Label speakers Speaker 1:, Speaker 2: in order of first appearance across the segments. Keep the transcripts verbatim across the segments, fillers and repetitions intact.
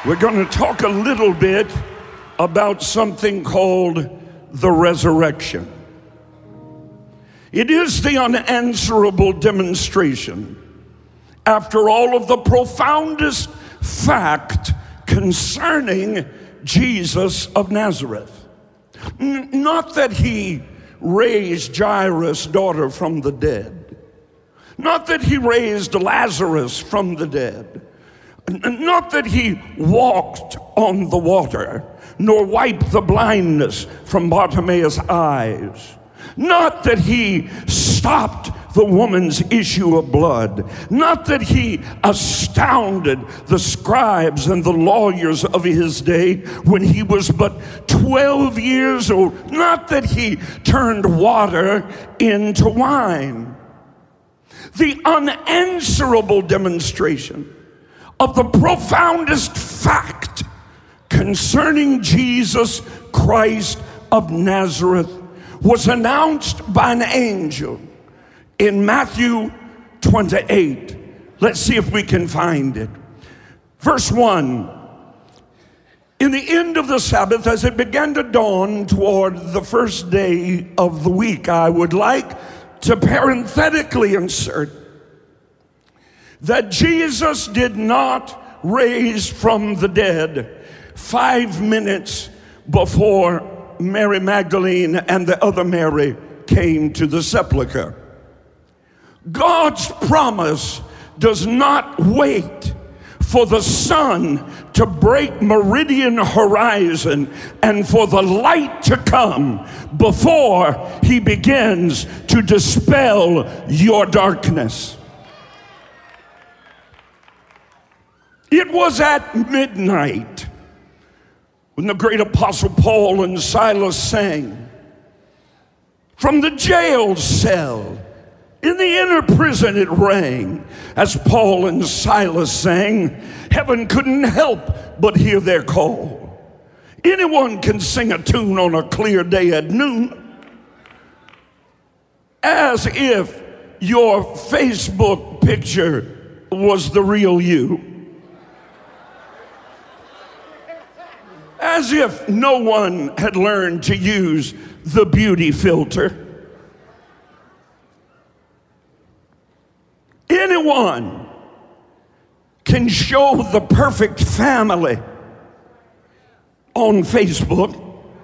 Speaker 1: We're going to talk a little bit about something called the resurrection. It is the unanswerable demonstration, after all, of the profoundest fact concerning Jesus of Nazareth. N- not that he raised Jairus' daughter from the dead. Not that he raised Lazarus from the dead. N- not that he walked on the water, nor wiped the blindness from Bartimaeus' eyes. Not that he stopped the woman's issue of blood. Not that he astounded the scribes and the lawyers of his day when he was but twelve years old. Not that he turned water into wine. The unanswerable demonstration of the profoundest fact concerning Jesus Christ of Nazareth was announced by an angel in Matthew twenty-eight. Let's see if we can find it. Verse one. In the end of the Sabbath, as it began to dawn toward the first day of the week, I would like to parenthetically insert that Jesus did not raise from the dead five minutes before Mary Magdalene and the other Mary came to the sepulcher. God's promise does not wait for the sun to break meridian horizon and for the light to come before he begins to dispel your darkness. It was at midnight when the great apostle Paul and Silas sang from the jail cell. In the inner prison it rang as Paul and Silas sang. Heaven couldn't help but hear their call. Anyone can sing a tune on a clear day at noon, as if your Facebook picture was the real you. As if no one had learned to use the beauty filter. Anyone can show the perfect family on Facebook.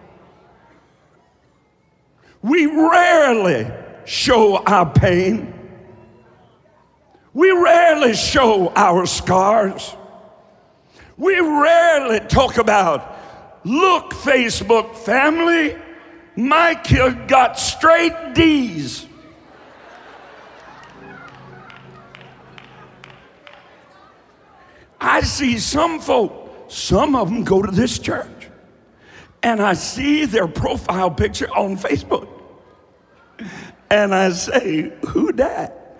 Speaker 1: We rarely show our pain. We rarely show our scars. We rarely talk about, look, Facebook family, my kid got straight D's. I see some folk, some of them go to this church, and I see their profile picture on Facebook, and I say, who that?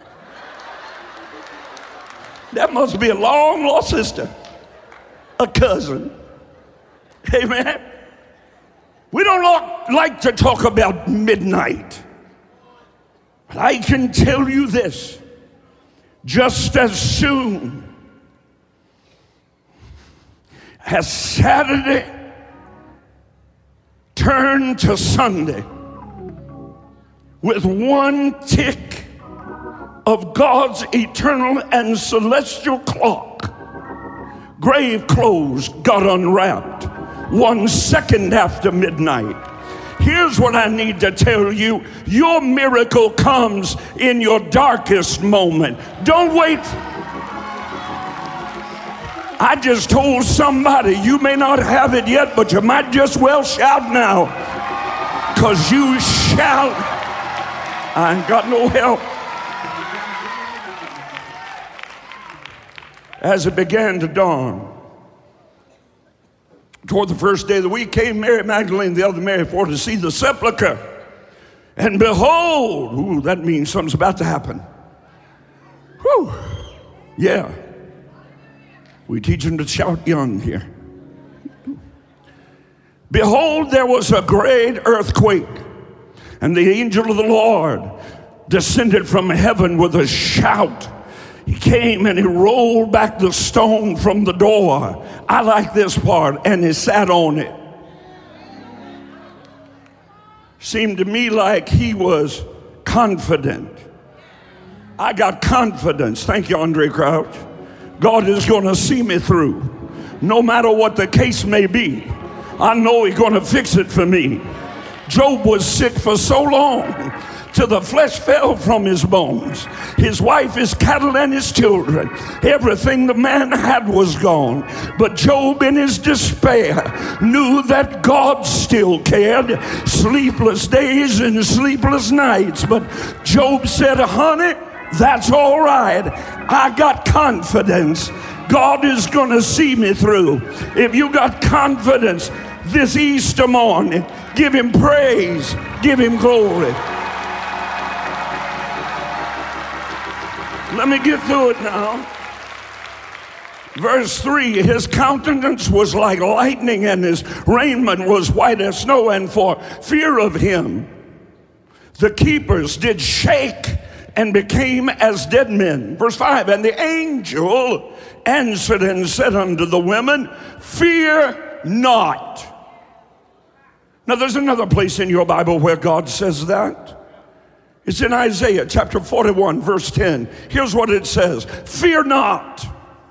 Speaker 1: That must be a long lost sister, a cousin. Amen. We don't like to talk about midnight, but I can tell you this, just as soon as Saturday turned to Sunday, with one tick of God's eternal and celestial clock, grave clothes got unwrapped one second after midnight. Here's what I need to tell you. Your miracle comes in your darkest moment. Don't wait. I just told somebody, you may not have it yet, but you might just well shout now, because you shout. I ain't got no help. As it began to dawn, toward the first day of the week came Mary Magdalene, the other Mary, for to see the sepulcher. And behold, ooh, that means something's about to happen. Whew. Yeah. We teach them to shout young here. Behold, there was a great earthquake, and the angel of the Lord descended from heaven with a shout. He came and he rolled back the stone from the door. I like this part. And he sat on it. Seemed to me like he was confident. I got confidence. Thank you, Andre Crouch. God is going to see me through. No matter what the case may be, I know he's going to fix it for me. Job was sick for so long till the flesh fell from his bones. His wife, his cattle, and his children. Everything the man had was gone. But Job, in his despair, knew that God still cared. Sleepless days and sleepless nights. But Job said, honey, that's all right. I got confidence. God is going to see me through. If you got confidence this Easter morning, give him praise, give him glory. Let me get through it now. Verse three, his countenance was like lightning and his raiment was white as snow, and for fear of him the keepers did shake and became as dead men. Verse five, and the angel answered and said unto the women, fear not. Now there's another place in your Bible where God says that. It's in Isaiah chapter forty-one, verse ten. Here's what it says, fear not.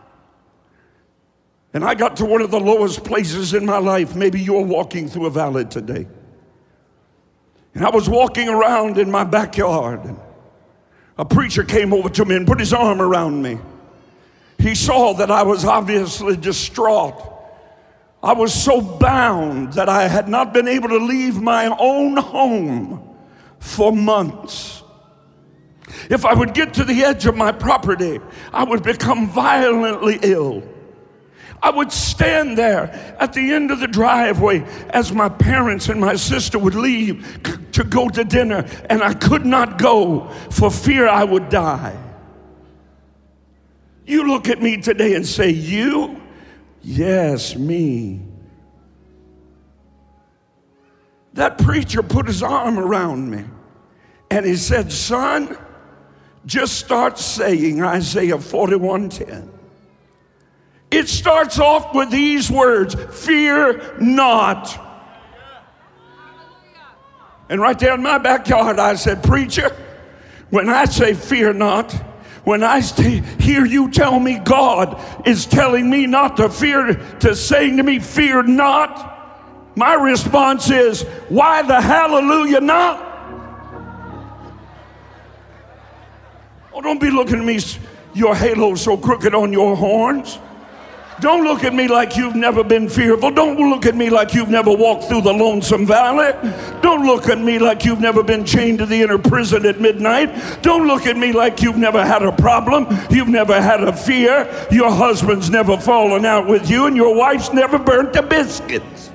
Speaker 1: And I got to one of the lowest places in my life. Maybe you're walking through a valley today. And I was walking around in my backyard, and a preacher came over to me and put his arm around me. He saw that I was obviously distraught. I was so bound that I had not been able to leave my own home for months. If I would get to the edge of my property, I would become violently ill. I would stand there at the end of the driveway as my parents and my sister would leave to go to dinner, and I could not go for fear I would die. You look at me today and say, you? Yes, me. That preacher put his arm around me and he said, son, just start saying Isaiah forty-one ten. It starts off with these words, fear not. And right there in my backyard, I said, preacher, when I say fear not, when I st- hear you tell me God is telling me not to fear, to saying to me, fear not, my response is, why the hallelujah not? Oh, don't be looking at me, your halo so crooked on your horns. Don't look at me like you've never been fearful. Don't look at me like you've never walked through the lonesome valley. Don't look at me like you've never been chained to the inner prison at midnight. Don't look at me like you've never had a problem. You've never had a fear. Your husband's never fallen out with you, and your wife's never burnt the biscuits.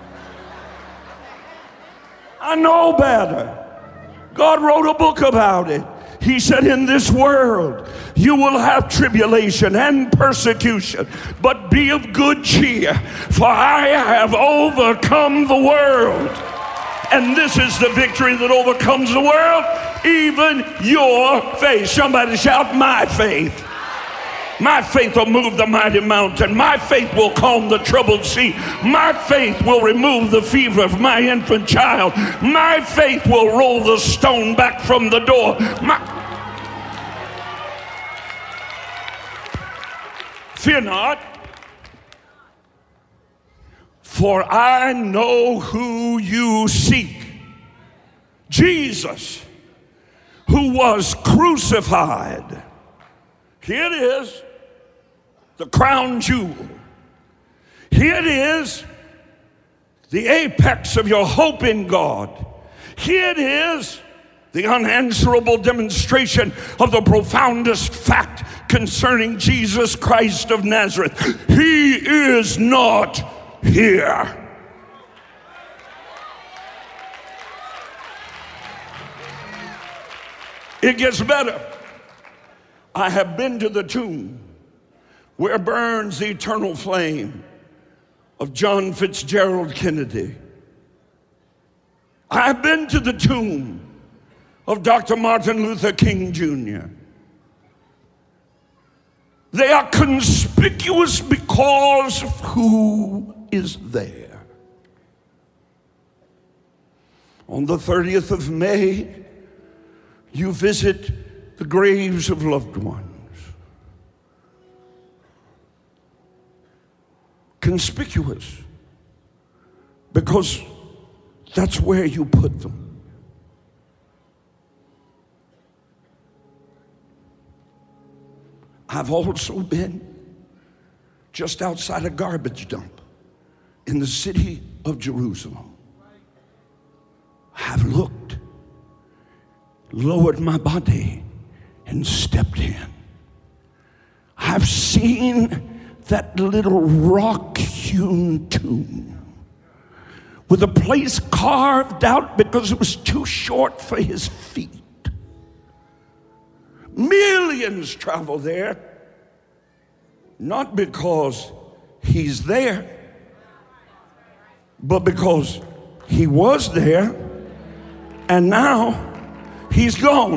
Speaker 1: I know better. God wrote a book about it. He said, in this world, you will have tribulation and persecution, but be of good cheer, for I have overcome the world. And this is the victory that overcomes the world, even your faith. Somebody shout, my faith. My faith will move the mighty mountain. My faith will calm the troubled sea. My faith will remove the fever of my infant child. My faith will roll the stone back from the door. My... Fear not, for I know who you seek. Jesus, who was crucified. Here it is, the crown jewel. Here it is, the apex of your hope in God. Here it is, the unanswerable demonstration of the profoundest fact concerning Jesus Christ of Nazareth. He is not here. It gets better. I have been to the tomb where burns the eternal flame of John Fitzgerald Kennedy. I have been to the tomb of Doctor Martin Luther King Junior They are conspicuous because of who is there. On the thirtieth of May, you visit the graves of loved ones. Conspicuous because that's where you put them. I've also been just outside a garbage dump in the city of Jerusalem. I've looked, lowered my body, and stepped in. I've seen that little rock-hewn tomb with a place carved out because it was too short for his feet. Millions travel there, not because he's there, but because he was there, and now he's gone.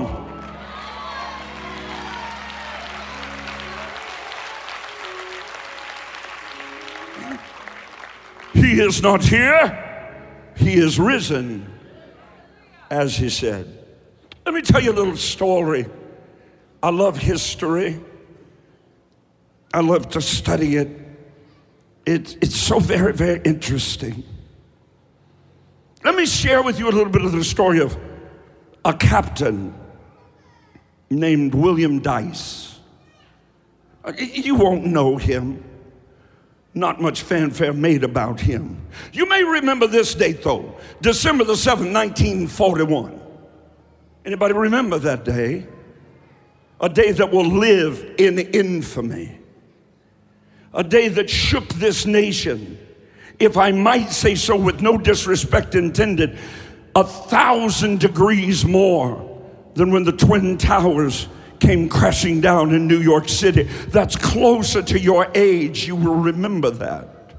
Speaker 1: He is not here. He is risen, as he said. Let me tell you a little story. I love history. I love to study it. It it's so very, very interesting. Let me share with you a little bit of the story of a captain named William Dice. You won't know him. Not much fanfare made about him. You may remember this date though, December the seventh, nineteen forty-one. Anybody remember that day? A day that will live in infamy. A day that shook this nation, if I might say so with no disrespect intended, a thousand degrees more than when the Twin Towers came crashing down in New York City. That's closer to your age. You will remember that.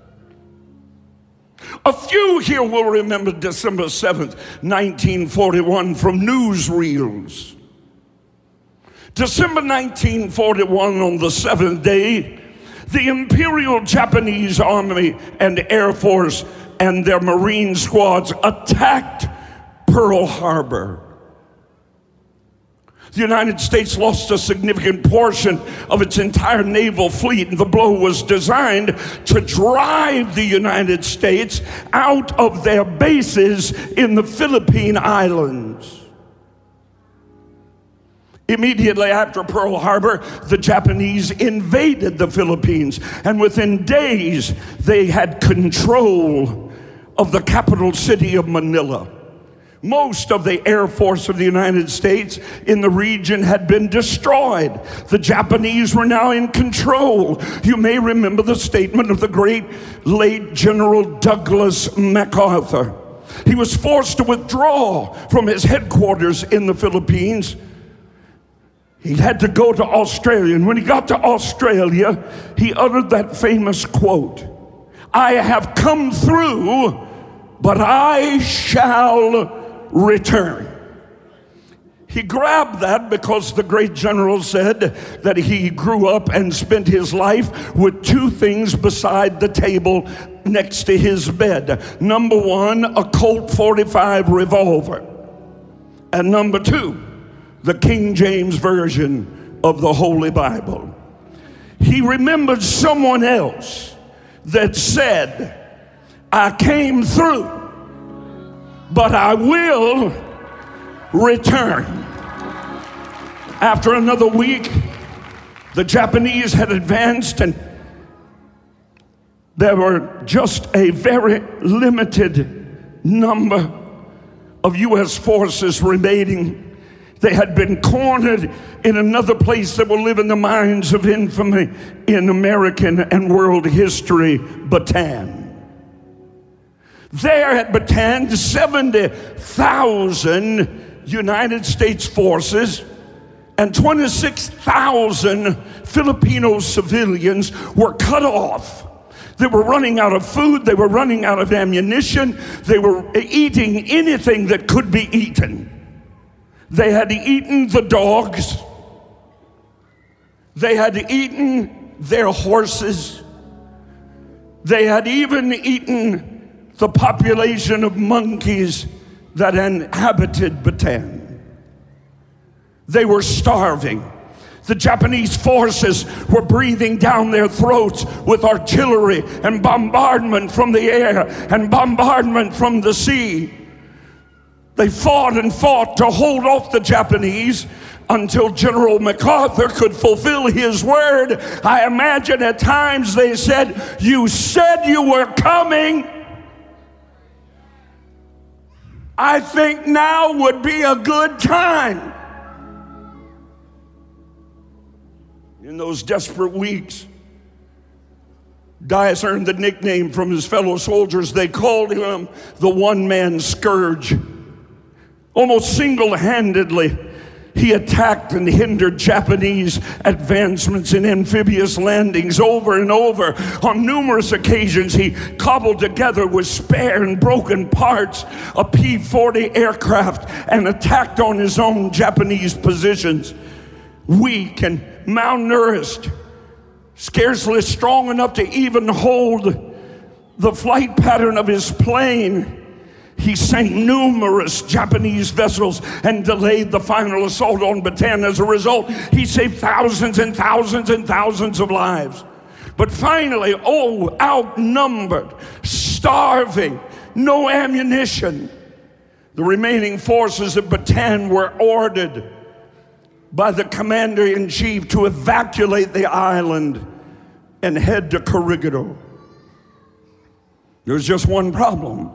Speaker 1: A few here will remember December seventh, nineteen forty-one from newsreels. December nineteen forty-one, on the seventh day, the Imperial Japanese Army and Air Force and their Marine squads attacked Pearl Harbor. The United States lost a significant portion of its entire naval fleet, and the blow was designed to drive the United States out of their bases in the Philippine Islands. Immediately after Pearl Harbor, the Japanese invaded the Philippines, and within days, they had control of the capital city of Manila. Most of the Air Force of the United States in the region had been destroyed. The Japanese were now in control. You may remember the statement of the great late General Douglas MacArthur. He was forced to withdraw from his headquarters in the Philippines. He had to go to Australia, and when he got to Australia, he uttered that famous quote, "I have come through, but I shall return." He grabbed that because the great general said that he grew up and spent his life with two things beside the table next to his bed. Number one, a Colt forty-five revolver. And number two, the King James Version of the Holy Bible. He remembered someone else that said, "I came through, but I will return." After another week, the Japanese had advanced, and there were just a very limited number of U S forces remaining. They had been cornered in another place that will live in the minds of infamy in American and world history, Bataan. There at Bataan, seventy thousand United States forces and twenty-six thousand Filipino civilians were cut off. They were running out of food. They were running out of ammunition. They were eating anything that could be eaten. They had eaten the dogs. They had eaten their horses. They had even eaten the population of monkeys that inhabited Bataan. They were starving. The Japanese forces were breathing down their throats with artillery and bombardment from the air and bombardment from the sea. They fought and fought to hold off the Japanese until General MacArthur could fulfill his word. I imagine at times they said, "You said you were coming." I think now would be a good time. In those desperate weeks, Dyess earned the nickname from his fellow soldiers. They called him the one-man scourge. Almost single-handedly, he attacked and hindered Japanese advancements in amphibious landings over and over. On numerous occasions, he cobbled together with spare and broken parts a P forty aircraft and attacked on his own Japanese positions. Weak and malnourished, scarcely strong enough to even hold the flight pattern of his plane, he sank numerous Japanese vessels and delayed the final assault on Bataan. As a result, he saved thousands and thousands and thousands of lives. But finally, oh, outnumbered, starving, no ammunition, the remaining forces of Bataan were ordered by the commander-in-chief to evacuate the island and head to Corregidor. There was just one problem.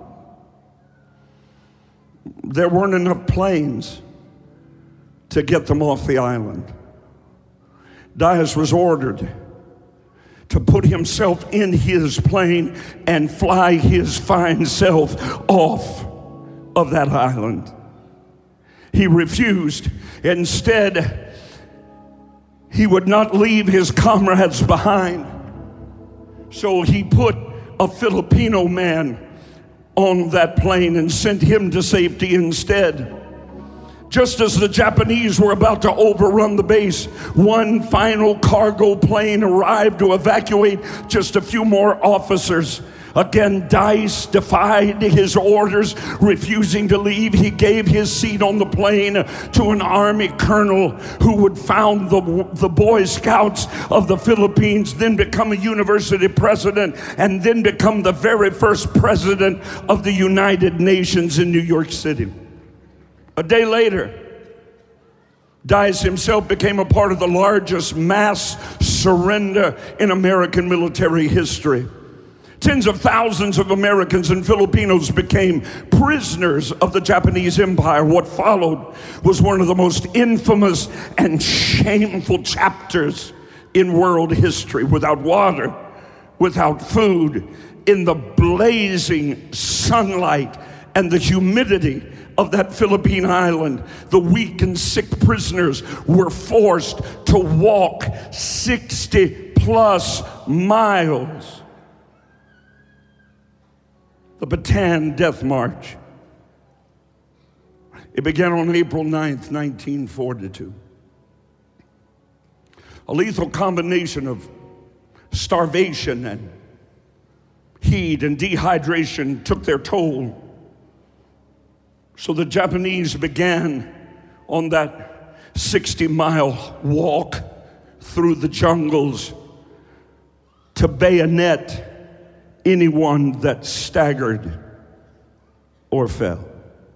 Speaker 1: There weren't enough planes to get them off the island. Dyess was ordered to put himself in his plane and fly his fine self off of that island. He refused. Instead, he would not leave his comrades behind. So he put a Filipino man on that plane and sent him to safety instead. Just as the Japanese were about to overrun the base, one final cargo plane arrived to evacuate just a few more officers. Again, Dyess defied his orders, refusing to leave. He gave his seat on the plane to an army colonel who would found the, the Boy Scouts of the Philippines, then become a university president, and then become the very first president of the United Nations in New York City. A day later, Dyess himself became a part of the largest mass surrender in American military history. Tens of thousands of Americans and Filipinos became prisoners of the Japanese Empire. What followed was one of the most infamous and shameful chapters in world history. Without water, without food, in the blazing sunlight and the humidity of that Philippine island, the weak and sick prisoners were forced to walk sixty plus miles. The Bataan Death March. It began on April ninth, nineteen forty-two. A lethal combination of starvation and heat and dehydration took their toll. So the Japanese began on that sixty mile walk through the jungles to bayonet anyone that staggered or fell.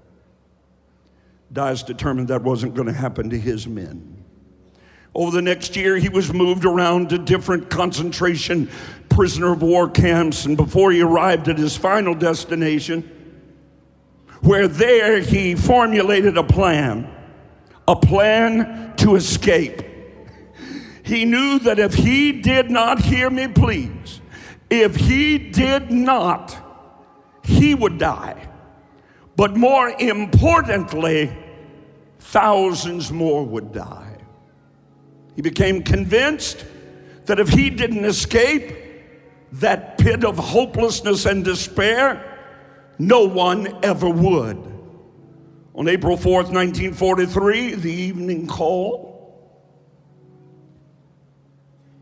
Speaker 1: Dyess determined that wasn't going to happen to his men. Over the next year, he was moved around to different concentration prisoner of war camps, and before he arrived at his final destination, where there he formulated a plan, a plan to escape. He knew that if he did not, hear me please, if he did not, he would die. But more importantly, thousands more would die. He became convinced that if he didn't escape that pit of hopelessness and despair, no one ever would. On April fourth, nineteen forty-three, the evening call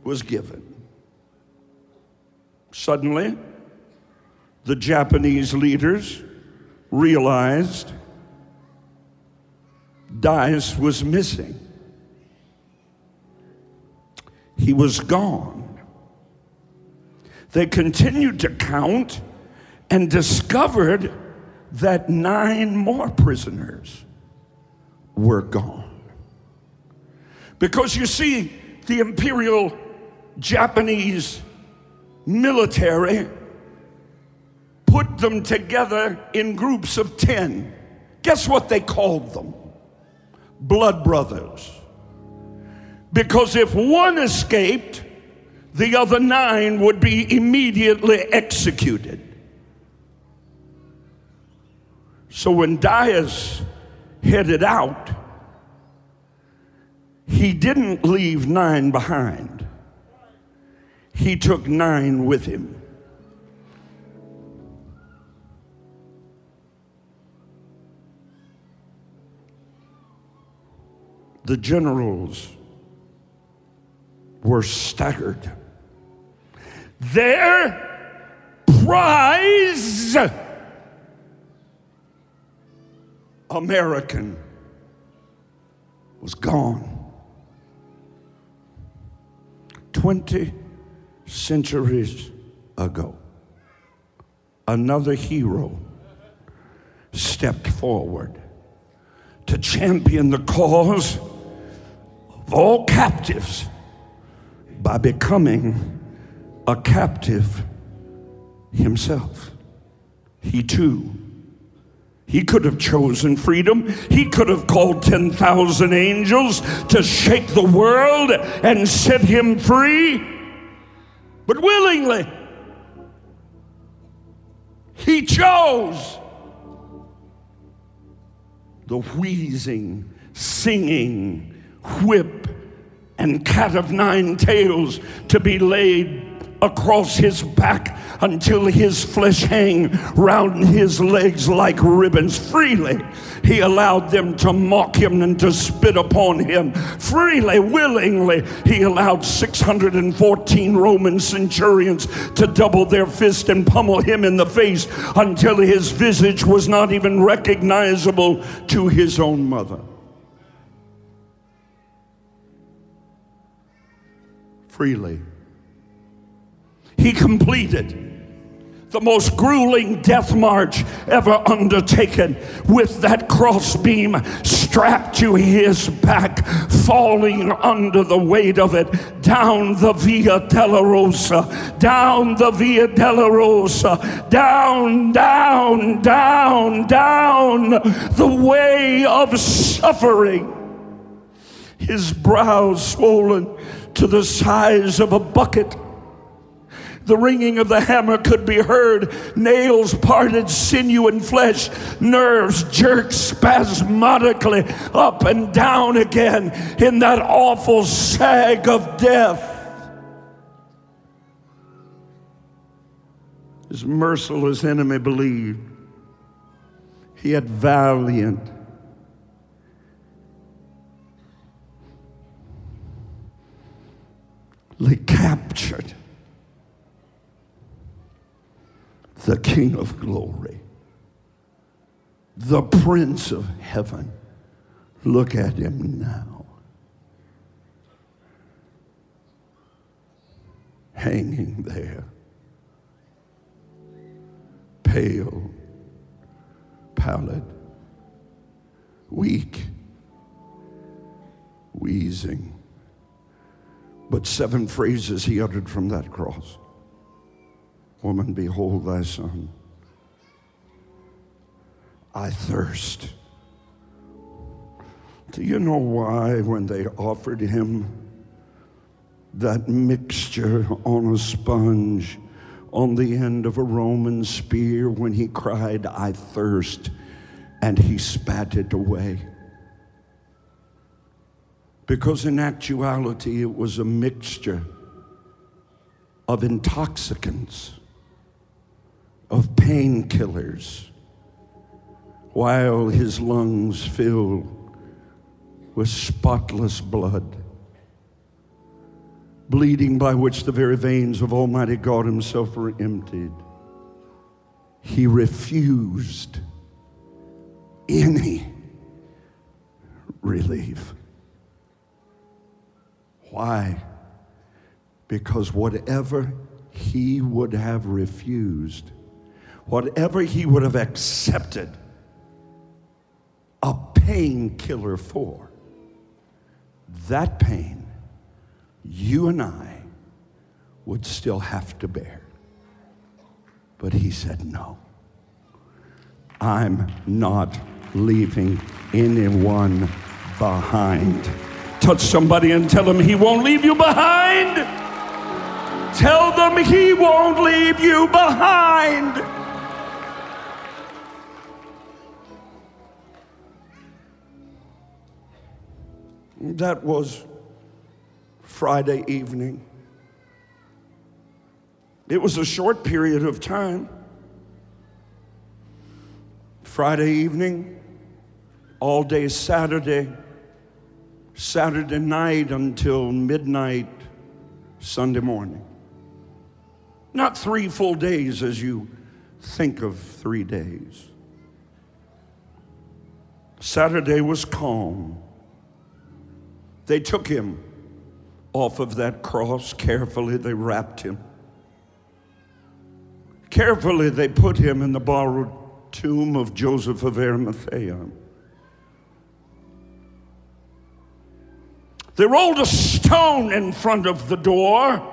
Speaker 1: was given. Suddenly, the Japanese leaders realized Dyess was missing. He was gone. They continued to count and discovered that nine more prisoners were gone. Because you see, the Imperial Japanese military put them together in groups of ten. Guess what they called them? Blood brothers. Because if one escaped, the other nine would be immediately executed. So when Dyess headed out, he didn't leave nine behind. He took nine with him. The generals were staggered. Their prize, American, was gone. Twenty centuries ago, another hero stepped forward to champion the cause of all captives by becoming a captive himself. He too, he could have chosen freedom. He could have called ten thousand angels to shake the world and set him free. But willingly, he chose the wheezing, singing whip and cat of nine tails to be laid across his back until his flesh hang round his legs like ribbons. Freely he allowed them to mock him and to spit upon him. Freely, willingly, he allowed six hundred fourteen Roman centurions to double their fist and pummel him in the face until his visage was not even recognizable to his own mother. Freely he completed the most grueling death march ever undertaken, with that crossbeam strapped to his back, falling under the weight of it down the Via Dolorosa, down the Via Dolorosa, down, down, down, down the way of suffering. His brows swollen to the size of a bucket. The ringing of the hammer could be heard. Nails parted, sinew and flesh. Nerves jerked spasmodically up and down again in that awful sag of death. His merciless enemy believed he had valiantly captured the King of Glory, the Prince of Heaven. Look at him now, hanging there, pale, pallid, weak, wheezing. But seven phrases he uttered from that cross. Woman, behold thy son. I thirst. Do you know why when they offered him that mixture on a sponge on the end of a Roman spear, when he cried, I thirst, and he spat it away? Because in actuality it was a mixture of intoxicants, of painkillers, while his lungs filled with spotless blood. bleeding by which the very veins of Almighty God himself were emptied. He refused any relief. Why? Because whatever he would have refused, whatever he would have accepted a painkiller for, that pain you and I would still have to bear. But he said, no, I'm not leaving anyone behind. Touch somebody and tell them he won't leave you behind. Tell them he won't leave you behind. That was Friday evening. It was a short period of time. Friday evening, all day Saturday, Saturday night until midnight Sunday morning. Not three full days as you think of three days. Saturday was calm. They took him off of that cross. Carefully, they wrapped him. Carefully, they put him in the borrowed tomb of Joseph of Arimathea. They rolled a stone in front of the door.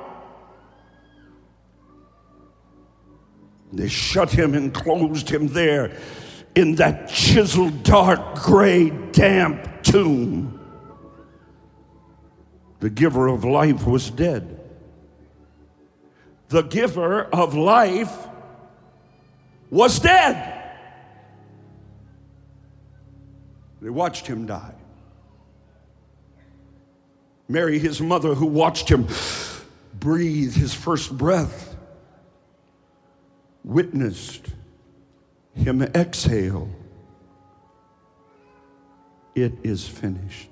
Speaker 1: They shut him and closed him there in that chiseled, dark, gray, damp tomb. The giver of life was dead. The giver of life was dead. They watched him die. Mary, his mother, who watched him breathe his first breath, witnessed him exhale. It is finished.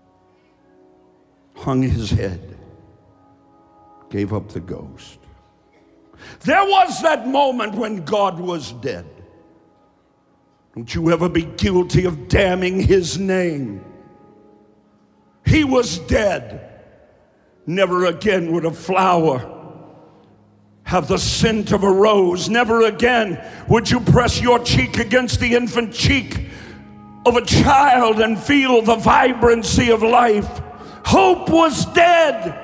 Speaker 1: Hung his head, gave up the ghost. There was that moment when God was dead. Don't you ever be guilty of damning his name. He was dead. Never again would a flower have the scent of a rose. Never again would you press your cheek against the infant cheek of a child and feel the vibrancy of life. Hope was dead.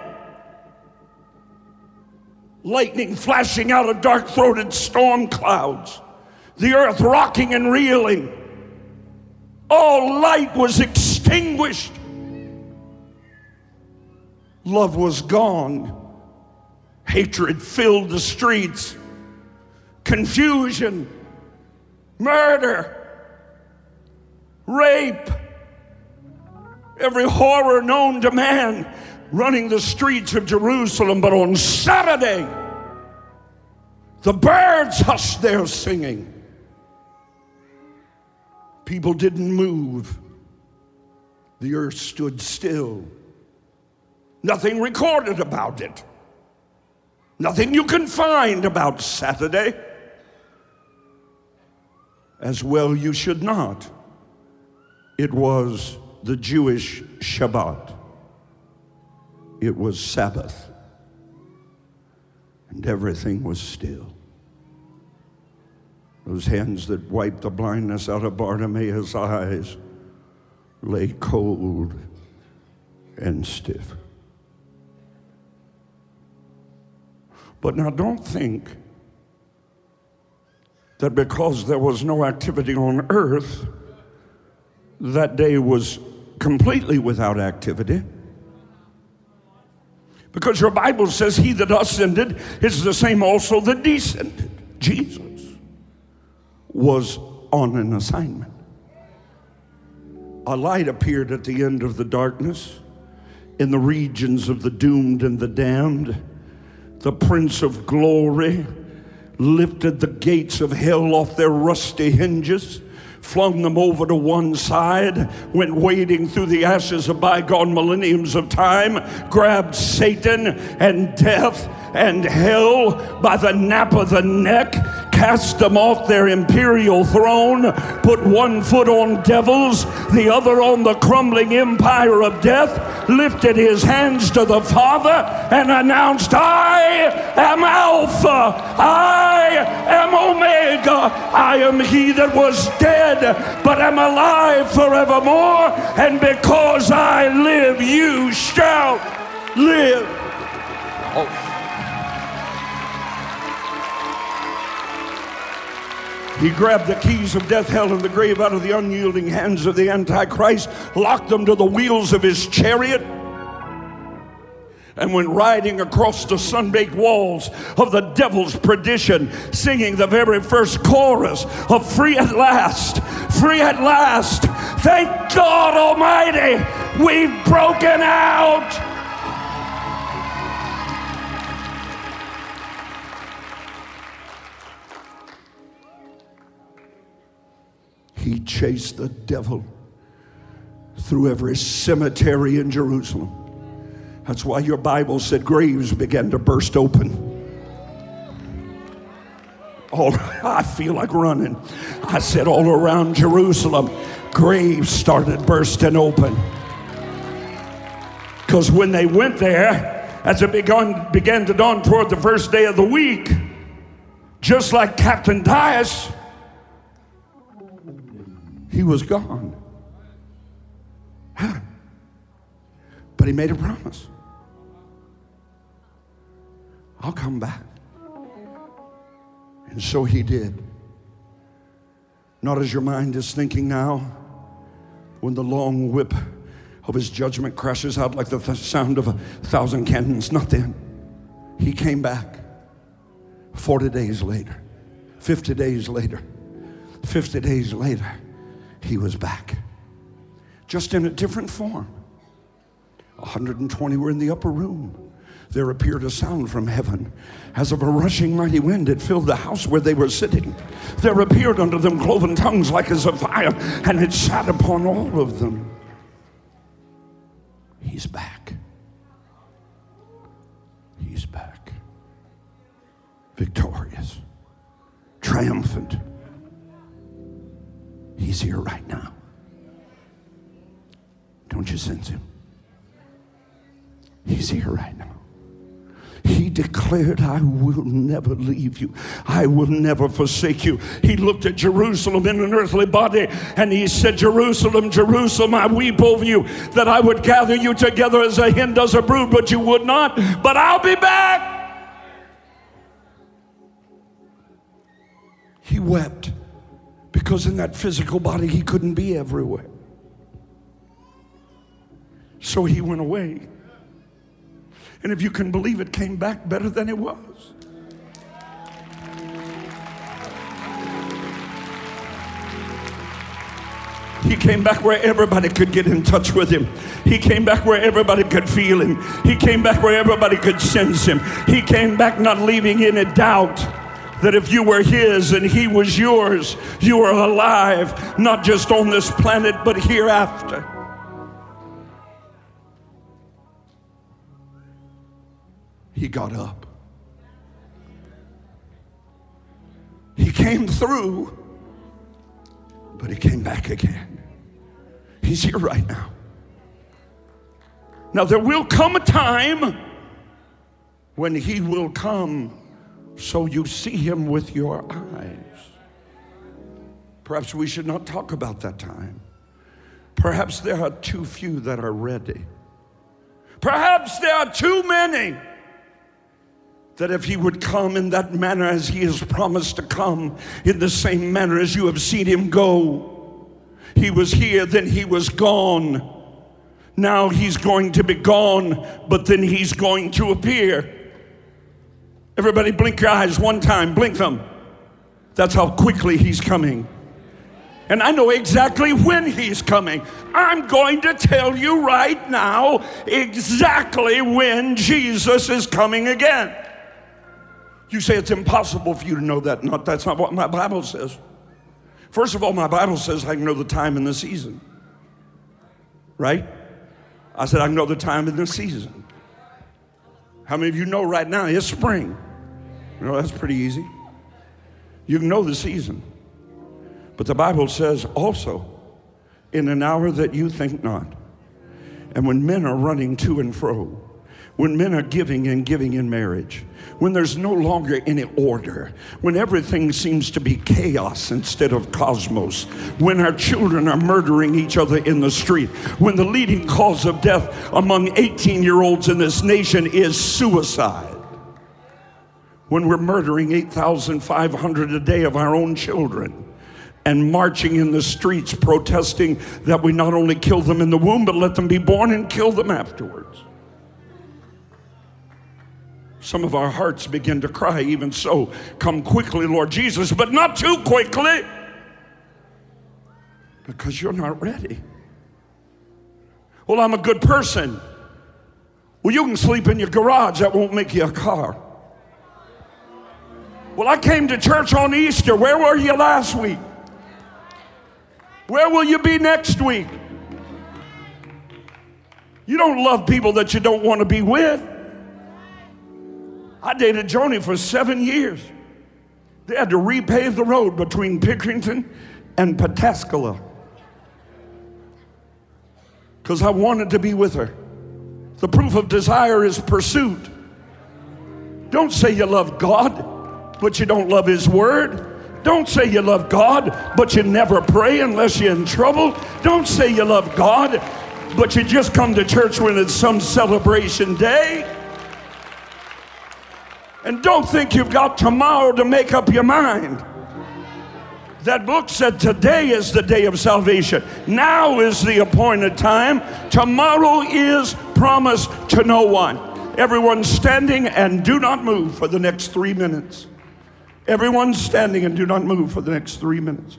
Speaker 1: Lightning flashing out of dark-throated storm clouds. The earth rocking and reeling. All light was extinguished. Love was gone. Hatred filled the streets. Confusion, murder, rape, every horror known to man running the streets of Jerusalem. But on Saturday, the birds hushed their singing. People didn't move. The earth stood still. Nothing recorded about it. Nothing you can find about Saturday. As well you should not. It was the Jewish Shabbat. It was Sabbath. And everything was still. Those hands that wiped the blindness out of Bartimaeus' eyes lay cold and stiff. But now don't think that because there was no activity on earth, that day was completely without activity. Because your Bible says he that ascended is the same also that descended. Jesus was on an assignment. A light appeared at the end of the darkness in the regions of the doomed and the damned. The Prince of Glory lifted the gates of hell off their rusty hinges, flung them over to one side, went wading through the ashes of bygone millenniums of time, grabbed Satan and death and hell by the nape of the neck, cast them off their imperial throne, put one foot on devils, the other on the crumbling empire of death, lifted his hands to the Father and announced, I am Alpha, I am Omega, I am he that was dead, but am alive forevermore, and because I live, you shall live. Oh. He grabbed the keys of death, hell, and the grave out of the unyielding hands of the Antichrist, locked them to the wheels of his chariot, and went riding across the sun-baked walls of the devil's perdition, singing the very first chorus of Free at Last, Free at Last. Thank God Almighty, we've broken out. He chased the devil through every cemetery in Jerusalem. That's why your Bible said graves began to burst open. All, I feel like running. I said all around Jerusalem, graves started bursting open. Because when they went there, as it began, began to dawn toward the first day of the week, just like Captain Dias, he was gone. But he made a promise. I'll come back. And so he did. Not as your mind is thinking now, when the long whip of his judgment crashes out like the th- sound of a thousand cannons. Not then. He came back forty days later, fifty days later, fifty days later. He was back, just in a different form. one hundred twenty were in the upper room. There appeared a sound from heaven, as of a rushing mighty wind. It filled the house where they were sitting. There appeared unto them cloven tongues like as of fire, and it sat upon all of them. He's back. He's back. Victorious. Triumphant. He's here right now. Don't you sense him? He's here right now. He declared, I will never leave you. I will never forsake you. He looked at Jerusalem in an earthly body and he said, Jerusalem, Jerusalem, I weep over you that I would gather you together as a hen does a brood, but you would not. But I'll be back. He wept. Because in that physical body, he couldn't be everywhere. So he went away. And if you can believe it, came back better than it was. He came back where everybody could get in touch with him. He came back where everybody could feel him. He came back where everybody could sense him. He came back not leaving any doubt that if you were his and he was yours, you were alive, not just on this planet, but hereafter. He got up. He came through, but he came back again. He's here right now. Now there will come a time when he will come so you see him with your eyes. Perhaps we should not talk about that time. Perhaps there are too few that are ready. Perhaps there are too many that if he would come in that manner as he has promised to come, in the same manner as you have seen him go. He was here, then he was gone. Now he's going to be gone, but then he's going to appear. Everybody blink your eyes one time, blink them. That's how quickly he's coming. And I know exactly when he's coming. I'm going to tell you right now exactly when Jesus is coming again. You say it's impossible for you to know that. Not, that's not what my Bible says. First of all, my Bible says I can know the time and the season. Right? I said I can know the time and the season. How many of you know right now it's spring? You know, that's pretty easy. You can know the season. But the Bible says also, in an hour that you think not, and when men are running to and fro, when men are giving and giving in marriage, when there's no longer any order, when everything seems to be chaos instead of cosmos, when our children are murdering each other in the street, when the leading cause of death among eighteen-year-olds in this nation is suicide, when we're murdering eight thousand five hundred a day of our own children, and marching in the streets protesting that we not only kill them in the womb, but let them be born and kill them afterwards. Some of our hearts begin to cry, even so, come quickly, Lord Jesus, but not too quickly, because you're not ready. Well, I'm a good person. Well, you can sleep in your garage. That won't make you a car. Well, I came to church on Easter. Where were you last week? Where will you be next week? You don't love people that you don't want to be with. I dated Joni for seven years. They had to repave the road between Pickerington and Pataskala because I wanted to be with her. The proof of desire is pursuit. Don't say you love God, but you don't love His Word. Don't say you love God, but you never pray unless you're in trouble. Don't say you love God, but you just come to church when it's some celebration day. And don't think you've got tomorrow to make up your mind. That book said today is the day of salvation. Now is the appointed time. Tomorrow is promised to no one. Everyone standing and do not move for the next three minutes. Everyone standing and do not move for the next three minutes.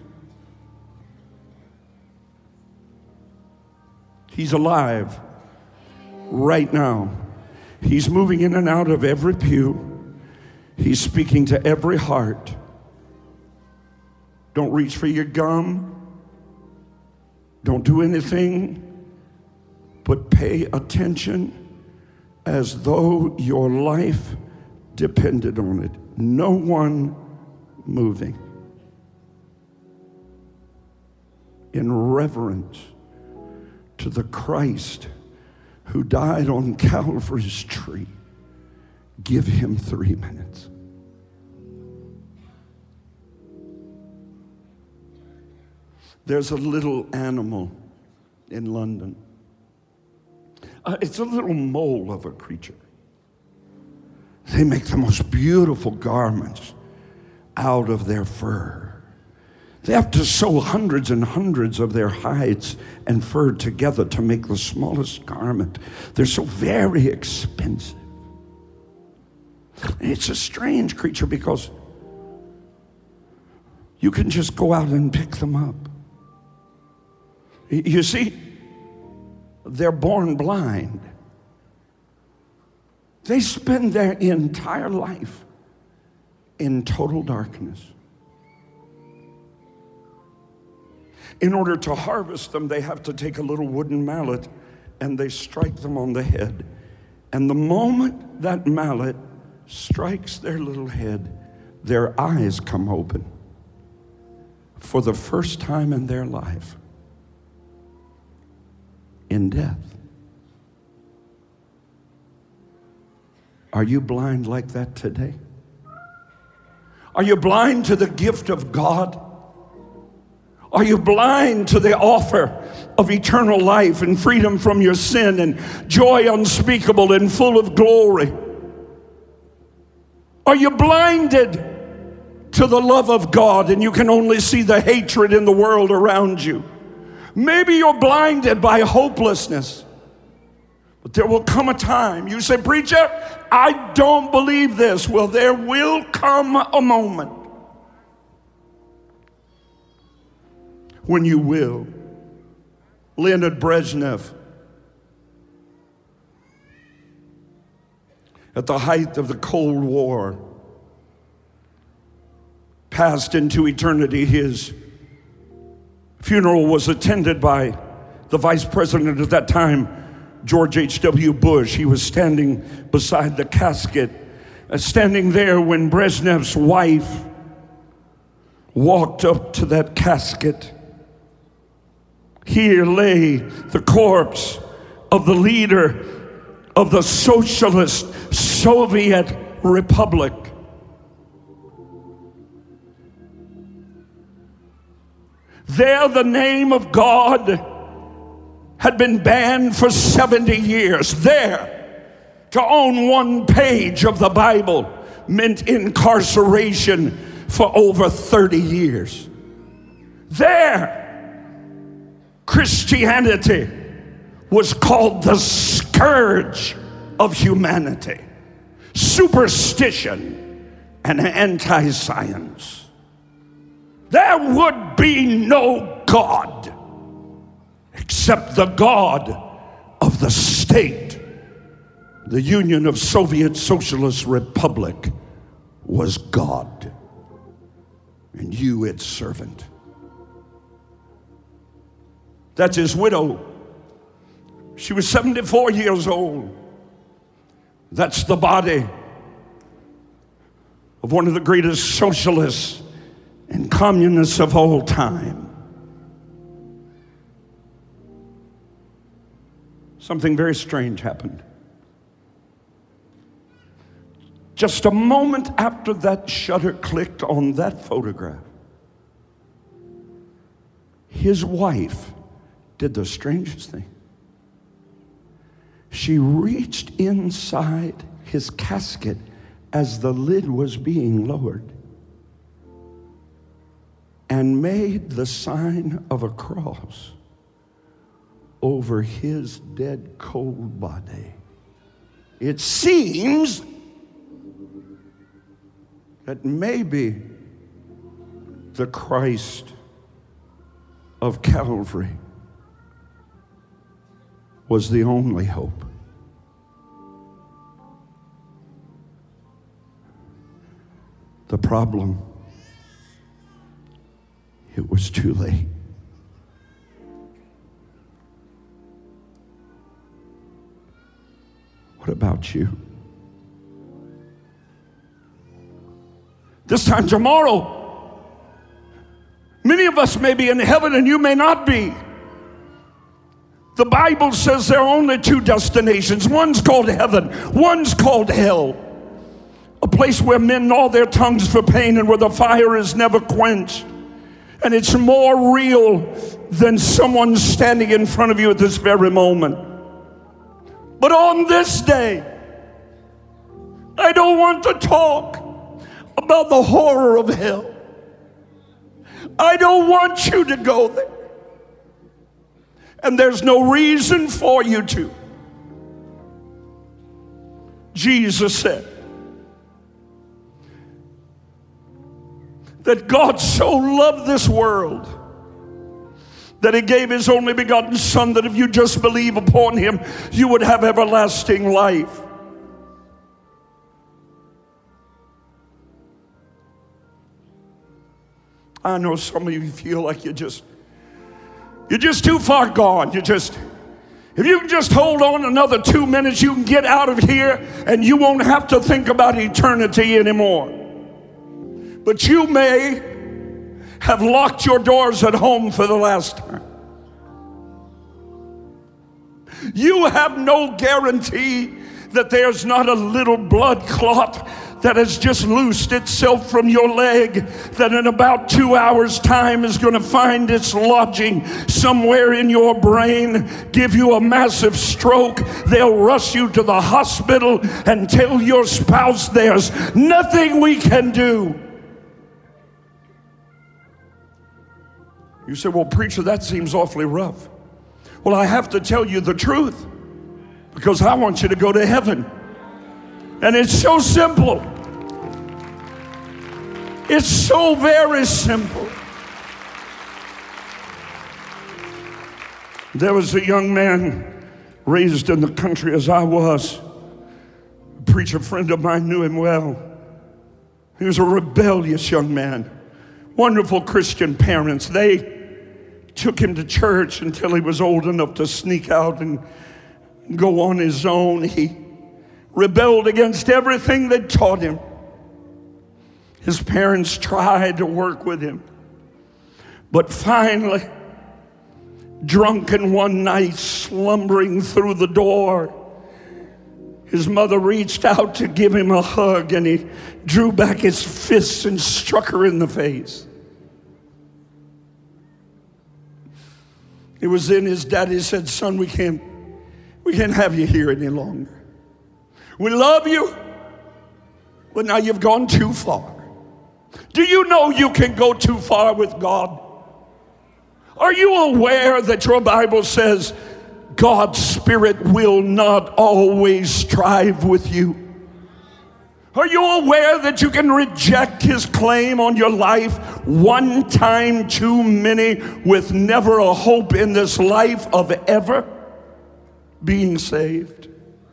Speaker 1: He's alive right now. He's moving in and out of every pew. He's speaking to every heart. Don't reach for your gum. Don't do anything, but pay attention as though your life depended on it. No one moving. In reverence to the Christ who died on Calvary's tree, give Him three minutes. There's a little animal in London. Uh, it's a little mole of a creature. They make the most beautiful garments out of their fur. They have to sew hundreds and hundreds of their hides and fur together to make the smallest garment. They're so very expensive. And it's a strange creature because you can just go out and pick them up. You see, they're born blind. They spend their entire life in total darkness. In order to harvest them, they have to take a little wooden mallet and they strike them on the head. And the moment that mallet strikes their little head, their eyes come open for the first time in their life in death. Are you blind like that today? Are you blind to the gift of God? Are you blind to the offer of eternal life and freedom from your sin and joy unspeakable and full of glory? Are you blinded to the love of God and you can only see the hatred in the world around you? Maybe you're blinded by hopelessness. But there will come a time. You say, preacher, I don't believe this. Well, there will come a moment when you will. Leonid Brezhnev, at the height of the Cold War, passed into eternity his funeral was attended by the vice president at that time, George H W Bush. He was standing beside the casket, uh, standing there when Brezhnev's wife walked up to that casket. Here lay the corpse of the leader of the Socialist Soviet Republic. There, the name of God had been banned for seventy years. There, to own one page of the Bible meant incarceration for over thirty years. There, Christianity was called the scourge of humanity, superstition, and anti-science. There would be no God except the God of the state. The Union of Soviet Socialist Republic was God, and you its servant. That's his widow. She was seventy-four years old. That's the body of one of the greatest socialists and communists of all time. Something very strange happened. Just a moment after that shutter clicked on that photograph, his wife did the strangest thing. She reached inside his casket as the lid was being lowered and made the sign of a cross over his dead, cold body. It seems that maybe the Christ of Calvary was the only hope. The problem, it was too late. What about you? This time tomorrow, many of us may be in heaven and you may not be. The Bible says there are only two destinations. One's called heaven, one's called hell. A place where men gnaw their tongues for pain and where the fire is never quenched. And it's more real than someone standing in front of you at this very moment. But on this day, I don't want to talk about the horror of hell. I don't want you to go there. And there's no reason for you to. Jesus said that God so loved this world that he gave his only begotten Son, that if you just believe upon him, you would have everlasting life. I know some of you feel like you're just, you're just too far gone. You just, if you can just hold on another two minutes, you can get out of here and you won't have to think about eternity anymore. But you may have locked your doors at home for the last time. You have no guarantee that there's not a little blood clot that has just loosed itself from your leg, that in about two hours' time is going to find its lodging somewhere in your brain, give you a massive stroke. They'll rush you to the hospital and tell your spouse there's nothing we can do. You say, well, preacher, that seems awfully rough. Well, I have to tell you the truth because I want you to go to heaven. And it's so simple. It's so very simple. There was a young man raised in the country as I was. A preacher friend of mine knew him well. He was a rebellious young man. Wonderful Christian parents. They took him to church until he was old enough to sneak out and go on his own. He rebelled against everything they taught him. His parents tried to work with him. But finally, drunken one night, slumbering through the door, his mother reached out to give him a hug, and he drew back his fists and struck her in the face. It was then his daddy said, "Son, we can't, we can't have you here any longer. We love you, but now you've gone too far." Do you know you can go too far with God? Are you aware that your Bible says God's Spirit will not always strive with you? Are you aware that you can reject His claim on your life one time too many, with never a hope in this life of ever being saved?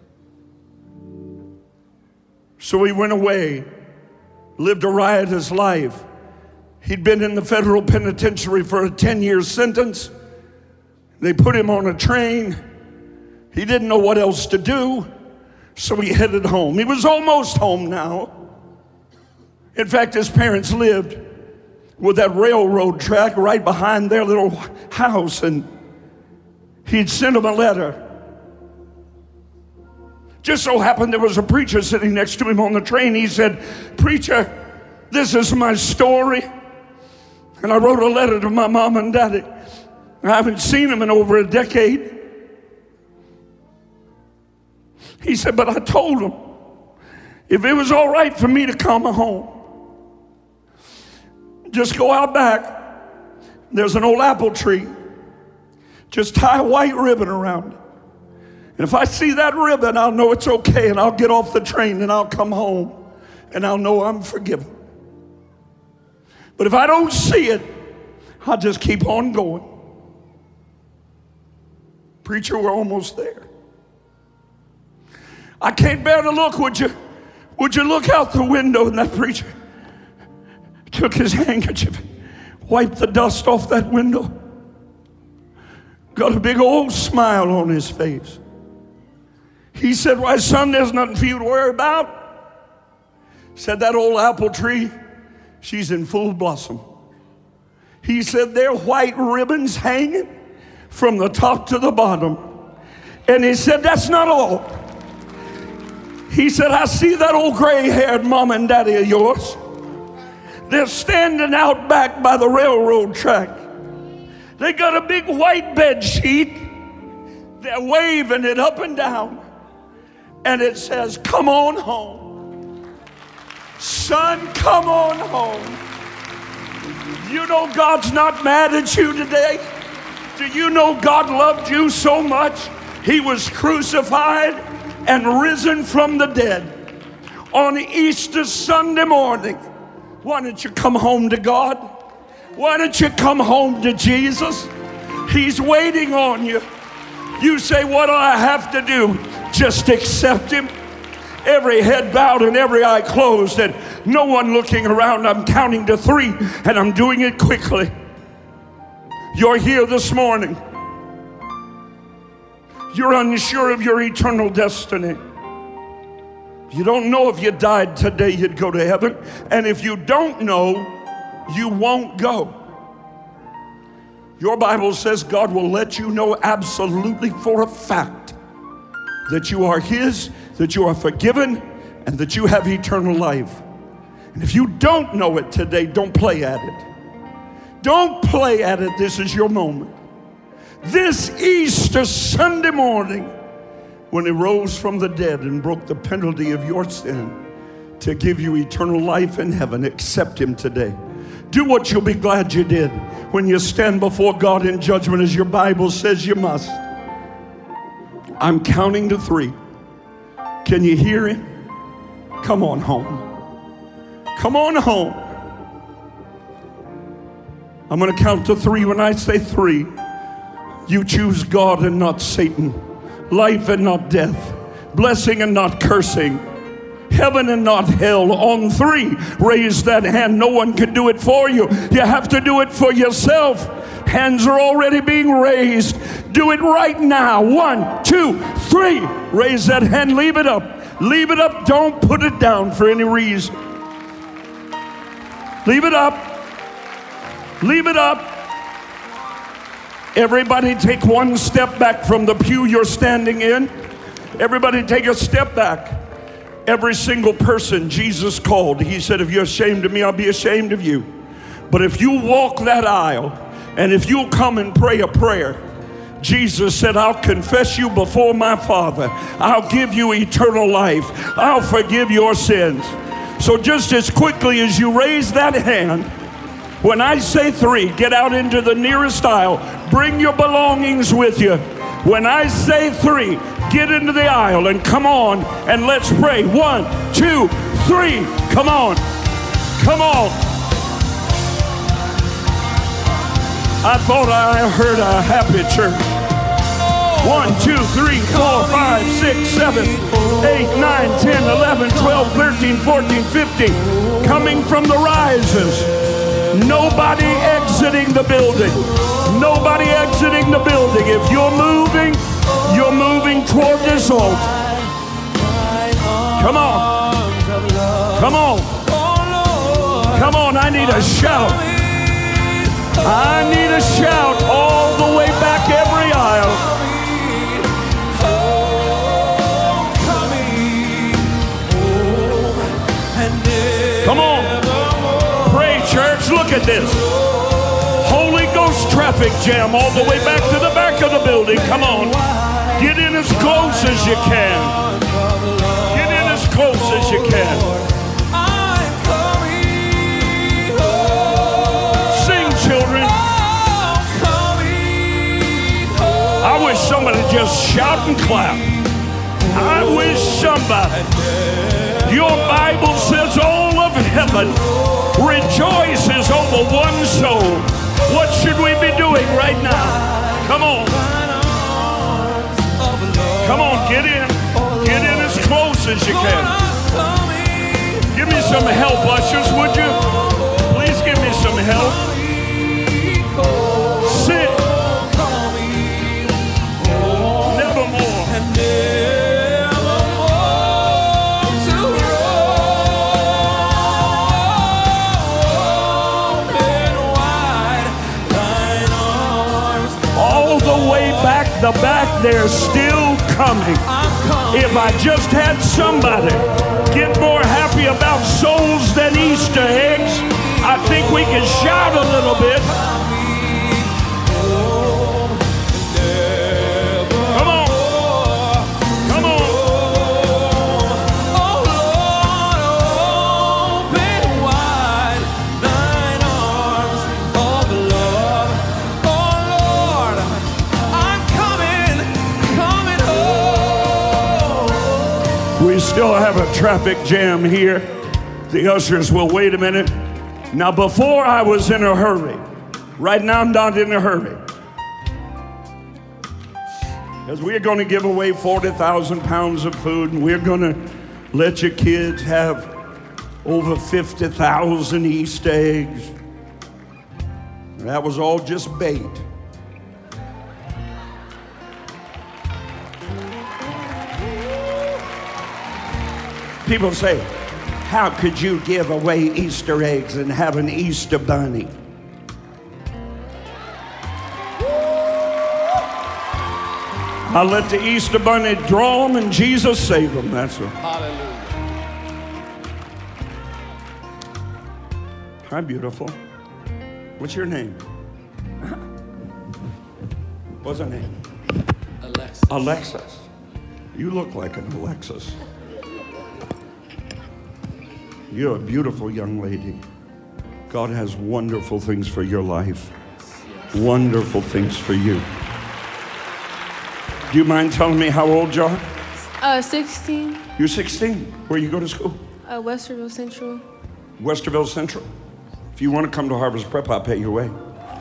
Speaker 1: So he went away, lived a riotous life. He'd been in the federal penitentiary for a ten-year sentence. They put him on a train. He didn't know what else to do, so he headed home. He was almost home now. In fact, his parents lived with that railroad track right behind their little house, and he'd sent them a letter. Just so happened there was a preacher sitting next to him on the train. He said, "Preacher, this is my story. And I wrote a letter to my mom and daddy. I haven't seen them in over a decade." He said, "But I told them if it was all right for me to come home, just go out back. There's an old apple tree. Just tie a white ribbon around it. And if I see that ribbon, I'll know it's okay, and I'll get off the train and I'll come home and I'll know I'm forgiven. But if I don't see it, I'll just keep on going." Preacher, we're almost there. "I can't bear to look. Would you, would you look out the window?" And that preacher took his handkerchief, wiped the dust off that window, got a big old smile on his face. He said, "Why, son, there's nothing for you to worry about." Said, "That old apple tree, she's in full blossom." He said, "There are white ribbons hanging from the top to the bottom." And he said, "That's not all." He said, "I see that old gray-haired mom and daddy of yours. They're standing out back by the railroad track. They got a big white bed sheet. They're waving it up and down. And it says, 'Come on home. Son, come on home.'" You know God's not mad at you today? Do you know God loved you so much? He was crucified and risen from the dead on Easter Sunday morning. Why don't you come home to God? Why don't you come home to Jesus? He's waiting on you. You say, "What do I have to do?" Just accept Him. Every head bowed and every eye closed and no one looking around. I'm counting to three and I'm doing it quickly. You're here this morning. You're unsure of your eternal destiny. You don't know if you died today you'd go to heaven. And if you don't know, you won't go. Your Bible says God will let you know absolutely for a fact that you are His, that you are forgiven, and that you have eternal life. And if you don't know it today, don't play at it. Don't play at it. This is your moment. This Easter Sunday morning, when He rose from the dead and broke the penalty of your sin to give you eternal life in heaven, accept Him today. Do what you'll be glad you did when you stand before God in judgment, as your Bible says you must. I'm counting to three. Can you hear Him? Come on home. Come on home. I'm going to count to three. When I say three, you choose God and not Satan, life and not death, blessing and not cursing, heaven and not hell. On three, raise that hand. No one can do it for you. You have to do it for yourself. Hands are already being raised. Do it right now. One, two, three. Raise that hand. Leave it up. Leave it up. Don't put it down for any reason. Leave it up. Leave it up. Everybody take one step back from the pew you're standing in. Everybody take a step back. Every single person Jesus called, he said, if you're ashamed of me, I'll be ashamed of you. But if you walk that aisle, and if you'll come and pray a prayer, Jesus said, I'll confess you before my Father. I'll give you eternal life. I'll forgive your sins. So just as quickly as you raise that hand, when I say three, get out into the nearest aisle. Bring your belongings with you. When I say three, get into the aisle and come on and let's pray. One, two, three. Come on. Come on. I thought I heard a happy church. One, two, three, four, five, six, seven, eight, nine, ten, eleven, twelve, thirteen, fourteen, fifteen. Coming from the rises. Nobody exiting the building. Nobody exiting the building. If you're moving, you're moving toward this altar. Come on. Come on. Come on, I need a shout. I need a shout all the way back every aisle. Come on. Pray, church. Look at this. Holy Ghost traffic jam all the way back to the back of the building. Come on. Get in as close as you can. Get in as close as you can. Children, I wish somebody just shout and clap. I wish somebody. Your Bible says all of heaven rejoices over one soul. What should we be doing right now? Come on. Come on, get in. Get in as close as you can. Give me some help, ushers, would you? Please give me some help. Sit. Nevermore. And nevermore to open wide thine arms. All the way back, the back, they're still coming. If I just had somebody get more happy about souls than Easter eggs, I think we can shout a little bit. We still have a traffic jam here. The ushers will wait a minute. Now, before I was in a hurry. Right now I'm not in a hurry. Because we're going to give away forty thousand pounds of food, and we're going to let your kids have over fifty thousand Easter eggs. That was all just bait. People say, how could you give away Easter eggs and have an Easter bunny? I let the Easter bunny draw them and Jesus save them. That's all. Hallelujah. Hi, beautiful. What's your name? What's her name?
Speaker 2: Alexis.
Speaker 1: Alexis. You look like an Alexis. You're a beautiful young lady. God has wonderful things for your life. Wonderful things for you. Do you mind telling me how old you are?
Speaker 3: Uh, sixteen.
Speaker 1: You're sixteen. Where you go to school?
Speaker 3: Uh, Westerville Central.
Speaker 1: Westerville Central. If you want to come to Harvest Prep, I'll pay your way.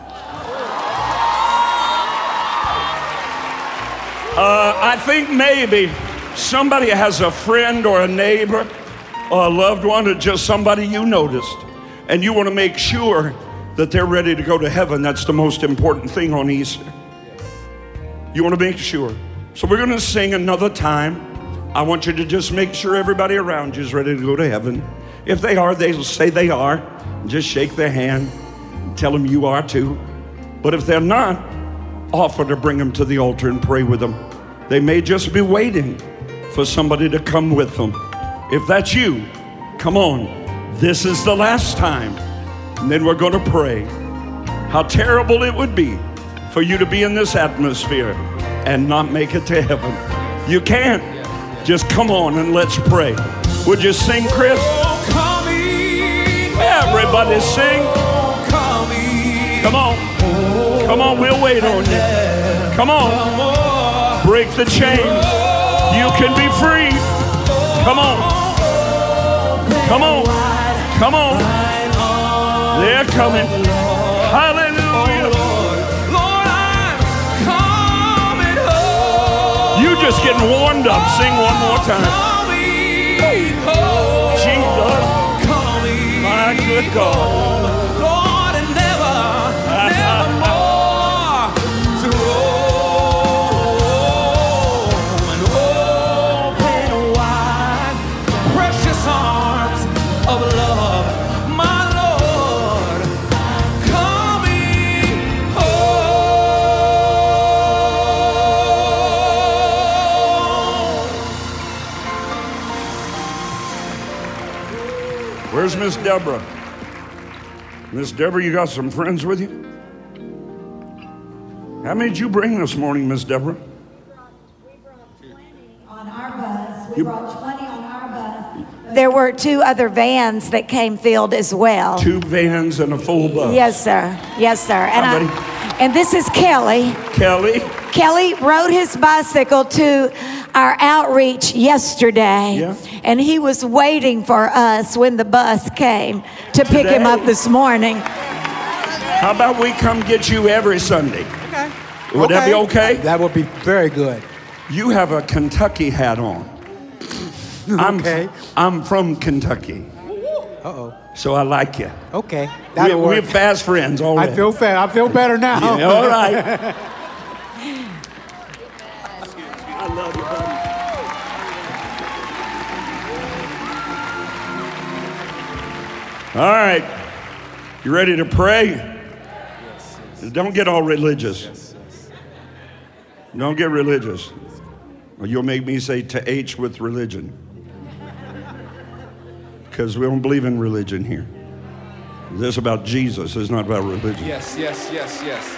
Speaker 1: Uh, I think maybe somebody has a friend or a neighbor or a loved one or just somebody you noticed, and you want to make sure that they're ready to go to heaven. That's the most important thing on Easter. You want to make sure. So we're going to sing another time. I want you to just make sure everybody around you is ready to go to heaven. If they are, they'll say they are. Just shake their hand and tell them you are too. But if they're not, offer to bring them to the altar and pray with them. They may just be waiting for somebody to come with them. If that's you, come on. This is the last time. And then we're going to pray. How terrible it would be for you to be in this atmosphere and not make it to heaven. You can't. Just come on and let's pray. Would you sing, Chris? Everybody sing. Come on. Come on, we'll wait on you. Come on. Break the chains. You can be free. Come on. Come on. Come on. They're coming. Hallelujah. You just getting warmed up. Sing one more time. Jesus. My good God. Where's Miss Deborah? Miss Deborah, you got some friends with you? How many did you bring this morning, Miss Deborah?
Speaker 2: We brought twenty on our bus. We
Speaker 1: You-
Speaker 2: brought twenty on our bus. There were two other vans that came filled as well.
Speaker 1: Two vans and a full bus.
Speaker 2: Yes, sir. Yes, sir. And
Speaker 1: How
Speaker 2: I,
Speaker 1: many?
Speaker 2: and this is Kelly.
Speaker 1: Kelly.
Speaker 2: Kelly rode his bicycle to our outreach yesterday.
Speaker 1: Yeah.
Speaker 2: And he was waiting for us when the bus came to pick him
Speaker 1: Today?
Speaker 2: up this morning.
Speaker 1: How about we come get you every Sunday?
Speaker 4: Okay.
Speaker 1: Would that be okay?
Speaker 4: That would be very good.
Speaker 1: You have a Kentucky hat on. I'm,
Speaker 4: Okay.
Speaker 1: I'm from Kentucky,
Speaker 4: Uh-oh.
Speaker 1: so I like you.
Speaker 4: Okay.
Speaker 1: We,
Speaker 4: That'll
Speaker 1: we're
Speaker 4: work.
Speaker 1: fast friends already.
Speaker 4: I feel fair. I feel better now.
Speaker 1: Yeah, all right. I love you, buddy. All right. You ready to pray? Yes, yes. Don't get all religious. Yes, yes. Don't get religious. Or you'll make me say to H with religion. Because we don't believe in religion here. This is about Jesus. It's not about religion.
Speaker 5: Yes, yes, yes, yes.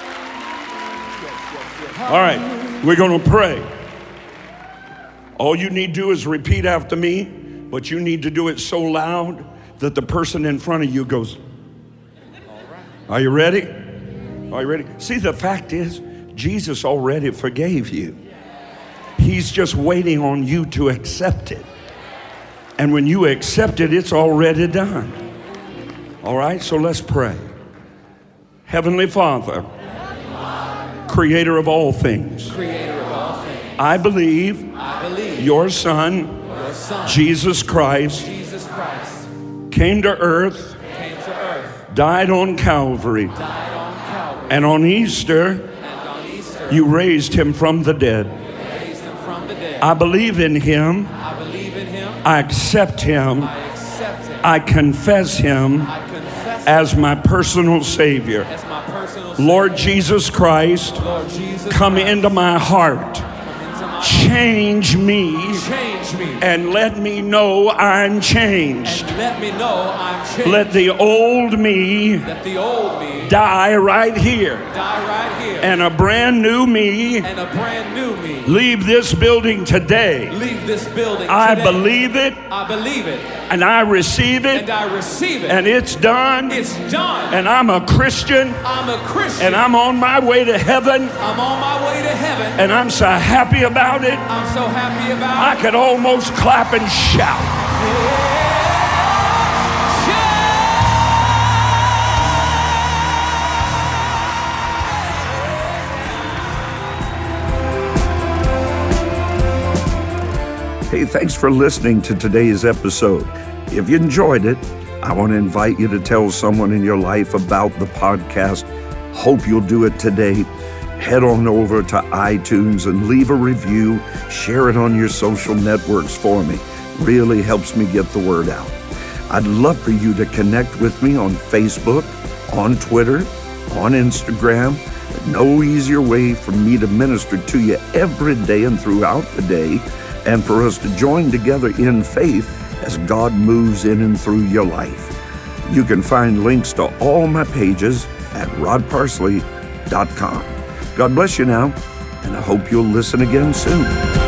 Speaker 1: All right, we're going to pray. All you need to do is repeat after me, but you need to do it so loud that the person in front of you goes, are you ready? Are you ready? See, the fact is, Jesus already forgave you. He's just waiting on you to accept it. And when you accept it, it's already done. All right, so let's pray. Heavenly Father, Creator of all things,
Speaker 5: Creator of all things.
Speaker 1: I believe
Speaker 5: I believe
Speaker 1: your Son,
Speaker 5: your Son,
Speaker 1: Jesus Christ,
Speaker 5: Jesus Christ,
Speaker 1: came to earth,
Speaker 5: came to earth,
Speaker 1: died on Calvary,
Speaker 5: died on Calvary,
Speaker 1: and on Easter,
Speaker 5: and on Easter,
Speaker 1: you raised him from the dead.
Speaker 5: raised him from the dead.
Speaker 1: I believe in him.
Speaker 5: I believe in him.
Speaker 1: I accept him.
Speaker 5: I accept him.
Speaker 1: I confess him
Speaker 5: I confess him
Speaker 1: as my personal Savior.
Speaker 5: as my personal
Speaker 1: Lord Jesus Christ,
Speaker 5: Savior. Lord Jesus
Speaker 1: come
Speaker 5: Christ,
Speaker 1: into my heart.
Speaker 5: come into my
Speaker 1: Change me
Speaker 5: change me
Speaker 1: and let me know I'm changed.
Speaker 5: and let me know I'm changed.
Speaker 1: Let the old me
Speaker 5: Let the old me
Speaker 1: die right here
Speaker 5: die right here,
Speaker 1: and a brand new me
Speaker 5: and a brand new me
Speaker 1: leave this building today.
Speaker 5: leave this building
Speaker 1: I
Speaker 5: today.
Speaker 1: believe it
Speaker 5: I believe it,
Speaker 1: and I receive it
Speaker 5: and I receive it.
Speaker 1: and it's done
Speaker 5: It's done.
Speaker 1: and I'm a Christian
Speaker 5: I'm a Christian.
Speaker 1: and I'm on my way to heaven
Speaker 5: I'm on my way to heaven.
Speaker 1: and I'm so happy about it.
Speaker 5: I'm so happy about
Speaker 1: I
Speaker 5: it.
Speaker 1: could almost clap and shout. Hey, thanks for listening to today's episode. If you enjoyed it, I want to invite you to tell someone in your life about the podcast. Hope you'll do it today. Head on over to iTunes and leave a review. Share it on your social networks for me. Really helps me get the word out. I'd love for you to connect with me on Facebook, on Twitter, on Instagram. No easier way for me to minister to you every day and throughout the day, and for us to join together in faith as God moves in and through your life. You can find links to all my pages at rod parsley dot com. God bless you now, and I hope you'll listen again soon.